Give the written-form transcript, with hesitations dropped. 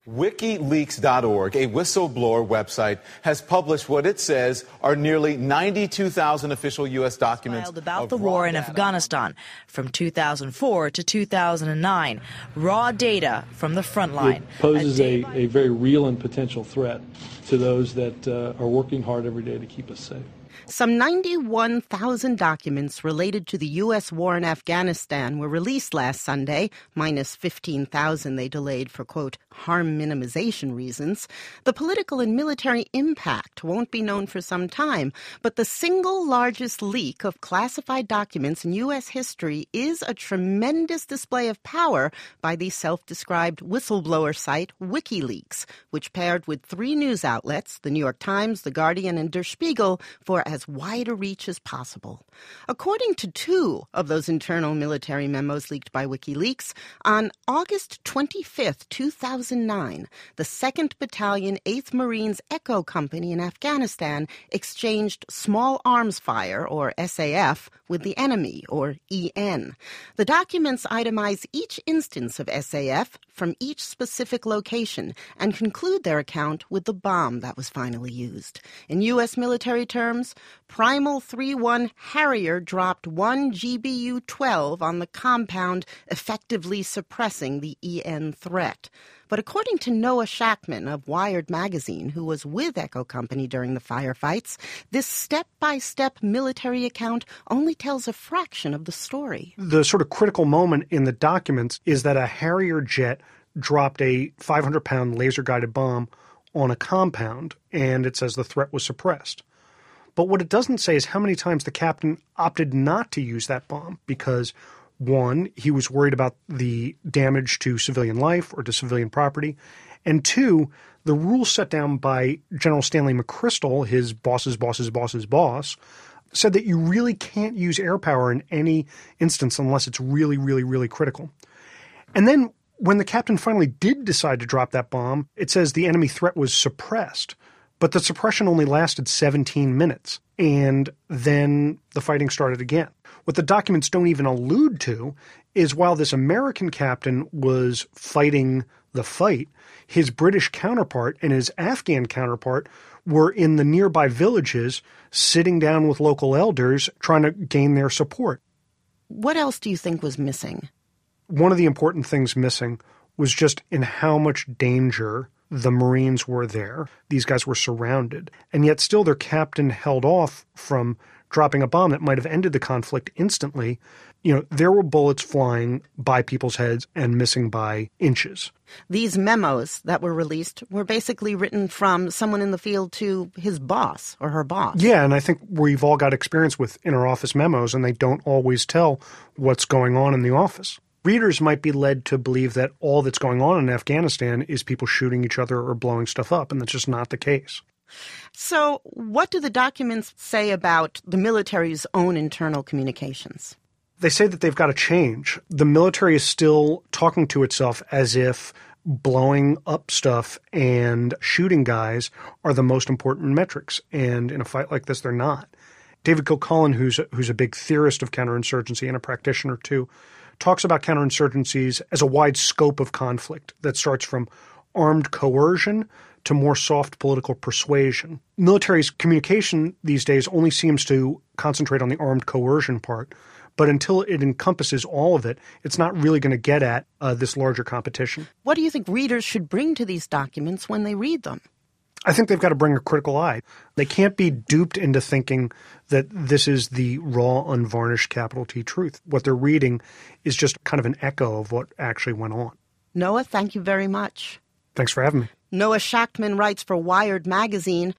WikiLeaks.org, a whistleblower website, has published what it says are nearly 92,000 official U.S. documents about the war in Afghanistan from 2004 to 2009. Raw data from the front line. It poses a very real and potential threat to those that are working hard every day to keep us safe. Some 91,000 documents related to the U.S. war in Afghanistan were released last Sunday, minus 15,000 they delayed for, quote, harm minimization reasons. The political and military impact won't be known for some time, but the single largest leak of classified documents in U.S. history is a tremendous display of power by the self-described whistleblower site WikiLeaks, which paired with 3 news outlets, the New York Times, The Guardian, and Der Spiegel, for as wide a reach as possible. According to 2 of those internal military memos leaked by WikiLeaks, on August 25th, 2009, the 2nd Battalion, 8th Marines Echo Company in Afghanistan exchanged small arms fire, or SAF, with the enemy, or EN. The documents itemize each instance of SAF from each specific location and conclude their account with the bomb that was finally used. In U.S. military terms, Primal 3-1 Harrier dropped 1 GBU-12 on the compound, effectively suppressing the EN threat. But according to Noah Shachtman of Wired magazine, who was with Echo Company during the firefights, this step-by-step military account only tells a fraction of the story. The sort of critical moment in the documents is that a Harrier jet dropped a 500-pound laser-guided bomb on a compound, and it says the threat was suppressed. But what it doesn't say is how many times the captain opted not to use that bomb because, 1, he was worried about the damage to civilian life or to civilian property, and 2, the rules set down by General Stanley McChrystal, his boss's boss's boss's boss, said that you really can't use air power in any instance unless it's really, really, really critical. And then when the captain finally did decide to drop that bomb, it says the enemy threat was suppressed. But the suppression only lasted 17 minutes, and then the fighting started again. What the documents don't even allude to is while this American captain was fighting the fight, his British counterpart and his Afghan counterpart were in the nearby villages sitting down with local elders trying to gain their support. What else do you think was missing? One of the important things missing was just in how much danger the Marines were there. These guys were surrounded. And yet still their captain held off from dropping a bomb that might have ended the conflict instantly. You know, there were bullets flying by people's heads and missing by inches. These memos that were released were basically written from someone in the field to his boss or her boss. Yeah, and I think we've all got experience with inter-office memos, and they don't always tell what's going on in the office. Readers might be led to believe that all that's going on in Afghanistan is people shooting each other or blowing stuff up, and that's just not the case. So what do the documents say about the military's own internal communications? They say that they've got to change. The military is still talking to itself as if blowing up stuff and shooting guys are the most important metrics, and in a fight like this, they're not. David Kilcullen, who's a big theorist of counterinsurgency and a practitioner too, talks about counterinsurgencies as a wide scope of conflict that starts from armed coercion to more soft political persuasion. Military's communication these days only seems to concentrate on the armed coercion part, but until it encompasses all of it, it's not really going to get at this larger competition. What do you think readers should bring to these documents when they read them? I think they've got to bring a critical eye. They can't be duped into thinking that this is the raw, unvarnished capital T truth. What they're reading is just kind of an echo of what actually went on. Noah, thank you very much. Thanks for having me. Noah Shachtman writes for Wired magazine.